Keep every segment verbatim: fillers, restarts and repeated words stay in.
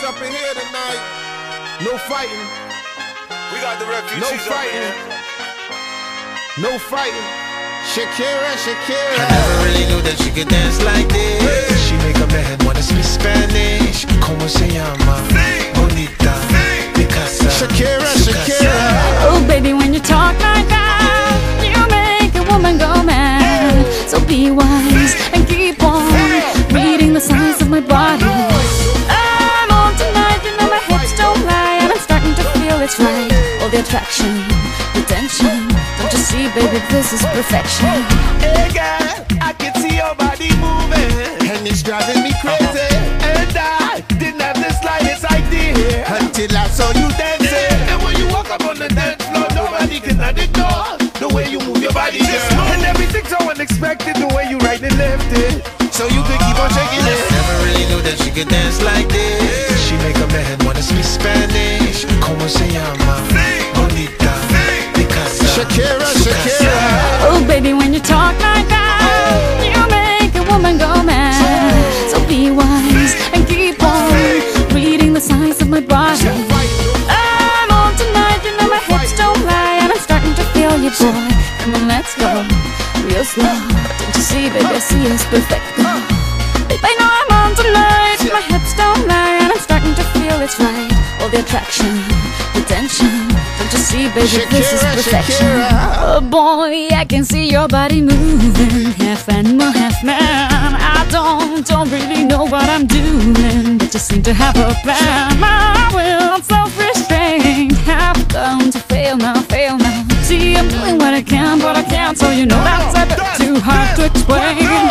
up in here tonight. No fighting. We got the refugees No up in fighting. here. No fighting. Shakira, Shakira. I never really knew that she could dance like this. She make a man wanna speak Spanish. Como se llama? Bonita, Picasa. Shakira, Shakira. Oh baby, when you talk like that, you make a woman go mad. So be wise and keep on reading the signs of my body. I'm on tonight, you know my hips don't lie, and I'm starting to feel it's right. All the attraction, the tension. Don't you see, baby, this is perfection. Hey girl, I can see your body moving, And it's driving me crazy. and I didn't have the slightest idea Until I saw you dancing. And when you walk up on the dance floor, nobody can ignore the way you move your body, girl. And everything's so unexpected, the way you right and left it. So you could keep on shaking it. Never really knew that she could dance like this. She make a man wanna speak Spanish. Como se llama? Bonita, Picasa. Shakira, Shakira. Oh baby, when you talk like that, you make a woman go mad. So be wise and keep on reading the signs of my body. I'm on tonight, you know my hips don't lie, and I'm starting to feel you, boy. Come on, let's go real slow. Don't you see, baby, I see it's perfect. Babe, I know I'm on tonight. My hips don't lie, and I'm starting to feel it's right. All the attraction, the tension. Don't you see, baby, this is Shakira, perfection. Shakira. Oh boy, I can see your body moving, half animal, half man. I don't, don't really know what I'm doing, but just seem to have a plan. My will, self-restraint, have come to fail now, fail now. See, I'm doing what I can, but I can't, so you know that's a bit too hard to explain.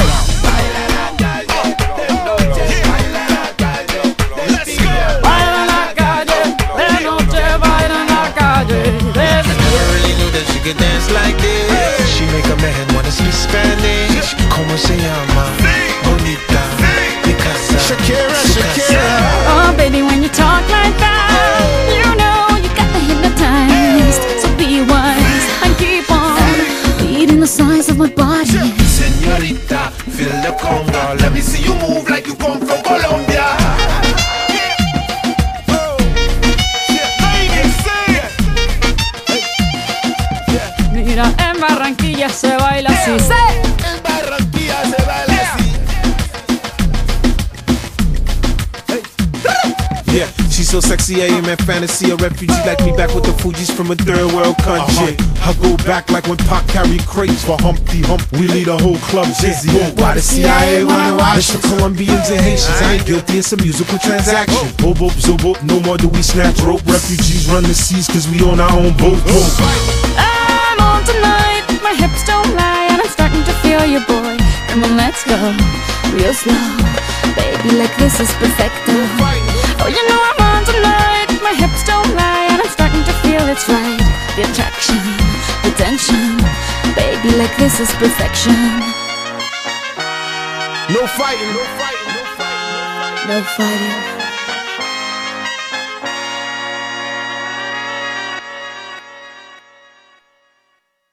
Baila la calle, de noche baila en la calle. There's a Never really knew that she could dance like this. She make a man wanna speak Spanish. Como se llama? Bonita, Picasa. Shakira, Shakira. Oh, baby, when you talk like that, you know you got me hypnotized. So be wise and keep on reading the signs of my body. Señorita, feel the conga. Let me see you move like you come from Colombia. Mira, en Barranquilla se baila así. ¡Sí! En Barranquilla se baila así. Yeah, she's so sexy, I am in fantasy. A refugee like me back with the Fugees from a third world country. I go back like when Pac carried crates for Humpty Hump. We lead a whole club dizzy. Why the C I A wanna watch? It's for Colombians and Haitians. I ain't guilty, it's a musical transaction. Boop, boop, zo, boop, no more do we snatch rope. Refugees run the seas cause we on our own boat. I'm on tonight, my hips don't lie, and I'm starting to feel you, boy. Come on, let's go real slow. Baby, like this is perfecto. Oh, you know I'm on tonight, my hips don't lie, and I'm starting to feel it's right. The attraction, the tension. Baby, like this is perfection. No fighting, no fighting, no fighting. No fighting.